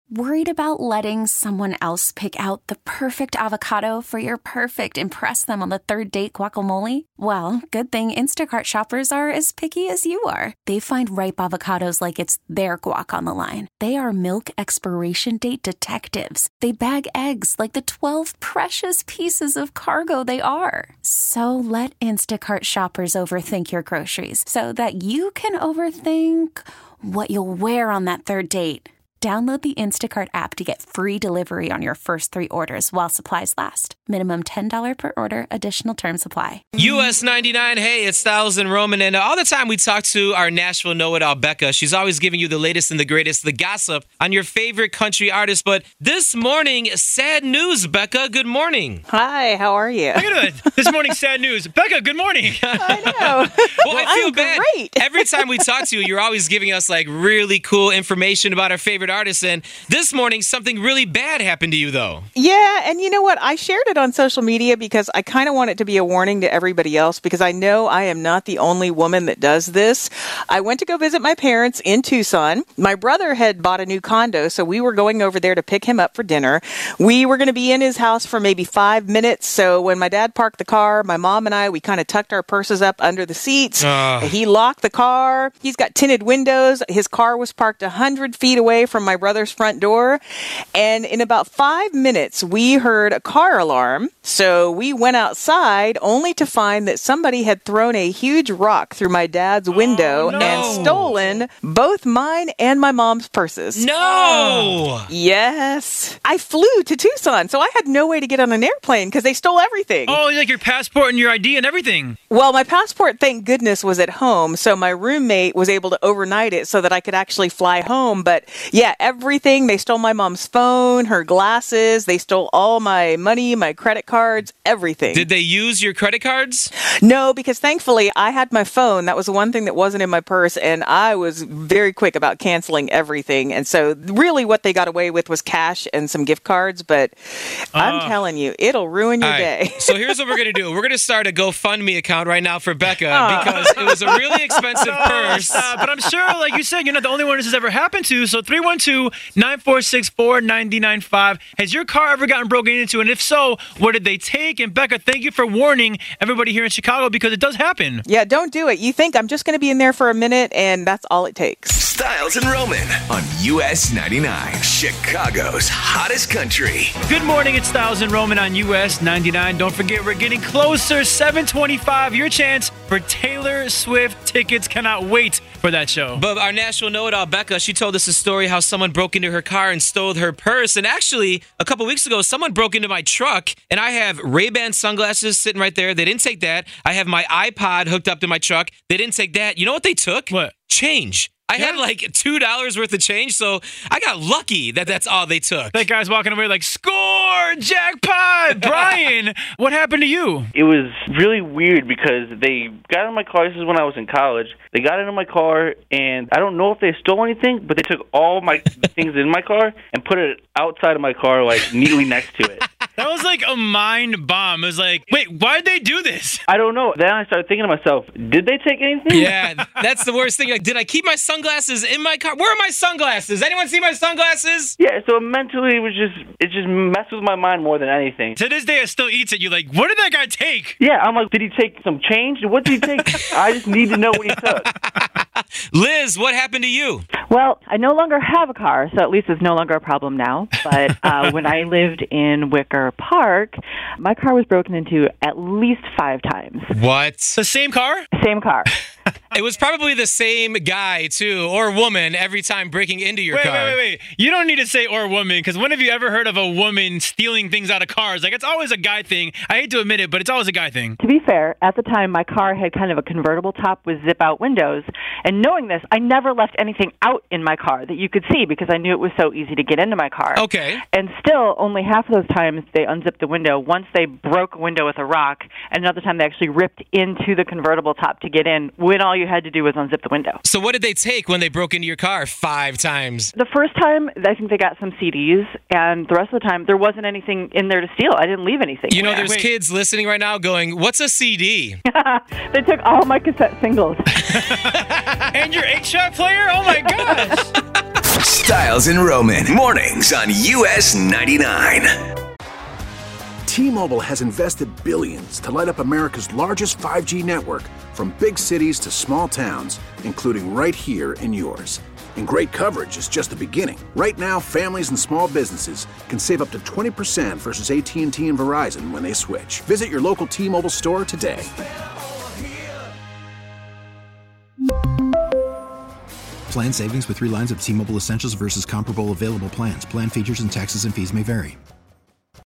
Worried about letting someone else pick out the perfect avocado for your perfect impress them on the third date guacamole? Well, good thing Instacart shoppers are as picky as you are. They find ripe avocados like it's their guac on the line. They are milk expiration date detectives. They bag eggs like the 12 precious pieces of cargo they are. So let Instacart shoppers overthink your groceries so that you can overthink what you'll wear on that third date. Download the Instacart app to get free delivery on your first 3 orders while supplies last. Minimum $10 per order. Additional terms apply. US 99, hey, it's Styles and Roman. And all the time we talk to our Nashville know-it-all, Becca. She's always giving you the latest and the greatest, the gossip on your favorite country artist. But this morning, sad news, Becca. Good morning. Hi, how are you? Look at it. This morning, sad news. Becca, good morning. I know. Well, I feel bad. Great. Every time we talk to you, you're always giving us like really cool information about our favorite artists. And this morning, something really bad happened to you, though. Yeah, and you know what? I shared it on social media because I kind of want it to be a warning to everybody else because I know I am not the only woman that does this. I went to go visit my parents in Tucson. My brother had bought a new condo, so we were going over there to pick him up for dinner. We were going to be in his house for maybe 5 minutes, so when my dad parked the car, my mom and I, we kind of tucked our purses up under the seats. He locked the car. He's got tinted windows. His car was parked 100 feet away from my brother's front door. And in about 5 minutes, we heard a car alarm. So we went outside only to find that somebody had thrown a huge rock through my dad's window and stolen both mine and my mom's purses. No! Yes. I flew to Tucson, so I had no way to get on an airplane because they stole everything. Oh, like your passport and your ID and everything. Well, my passport, thank goodness, was at home, so my roommate was able to overnight it so that I could actually fly home. But yeah, everything. They stole my mom's phone, her glasses. They stole all my money, my credit cards, everything. Did they use your credit cards? No, because thankfully I had my phone. That was the one thing that wasn't in my purse, and I was very quick about canceling everything. And so really what they got away with was cash and some gift cards, but I'm telling you, it'll ruin your day. So here's what we're going to do. We're going to start a GoFundMe account right now for Becca because it was a really expensive purse. But I'm sure, like you said, you're not the only one this has ever happened to. So 312-946-4995. Has your car ever gotten broken into? And if so, what did they take? And Becca, thank you for warning everybody here in Chicago because it does happen. Yeah, don't do it. You think I'm just going to be in there for a minute, and that's all it takes. Styles and Roman on US 99, Chicago's hottest country. Good morning, it's Styles and Roman on US 99. Don't forget, we're getting closer. 7:25, your chance for Taylor Swift tickets. Cannot wait for that show. But our Nashville know-it-all, Becca, she told us a story how someone broke into her car and stole her purse. And actually, a couple weeks ago, someone broke into my truck, and I have Ray-Ban sunglasses sitting right there. They didn't take that. I have my iPod hooked up to my truck. They didn't take that. You know what they took? What? Change. I had like $2 worth of change, so I got lucky that that's all they took. That guy's walking away like, score, jackpot. Brian, what happened to you? It was really weird because they got in my car. This is when I was in college. They got into my car, and I don't know if they stole anything, but they took all my things in my car and put it outside of my car, like neatly next to it. That was like a mind bomb. It was like, wait, why'd they do this? I don't know. Then I started thinking to myself, did they take anything? Yeah, that's the worst thing. Like, did I keep my sunglasses in my car? Where are my sunglasses? Anyone see my sunglasses? Yeah, so mentally it just messed with my mind more than anything. To this day, it still eats it. You're like, what did that guy take? Yeah, I'm like, did he take some change? What did he take? I just need to know what he took. Liz, what happened to you? Well, I no longer have a car, so at least it's no longer a problem now. But when I lived in Wicker Park, my car was broken into at least 5 times. What? The same car? Same car. It was probably the same guy, too, or woman, every time breaking into your car. Wait. You don't need to say or woman, because when have you ever heard of a woman stealing things out of cars? Like, it's always a guy thing. I hate to admit it, but it's always a guy thing. To be fair, at the time, my car had kind of a convertible top with zip-out windows. And knowing this, I never left anything out in my car that you could see because I knew it was so easy to get into my car. Okay. And still, only half of those times they unzipped the window. Once they broke a window with a rock, and another time they actually ripped into the convertible top to get in when all you had to do was unzip the window. So what did they take when they broke into your car 5 times? The first time, I think they got some CDs, and the rest of the time, there wasn't anything in there to steal. I didn't leave anything. You know, there's kids listening right now going, what's a CD? They took all my cassette singles. And your 8-track player? Oh my gosh! Styles and Roman, mornings on US 99. T-Mobile has invested billions to light up America's largest 5G network, from big cities to small towns, including right here in yours. And great coverage is just the beginning. Right now, families and small businesses can save up to 20% versus AT&T and Verizon when they switch. Visit your local T-Mobile store today. Plan savings with 3 lines of T-Mobile Essentials versus comparable available plans. Plan features and taxes and fees may vary.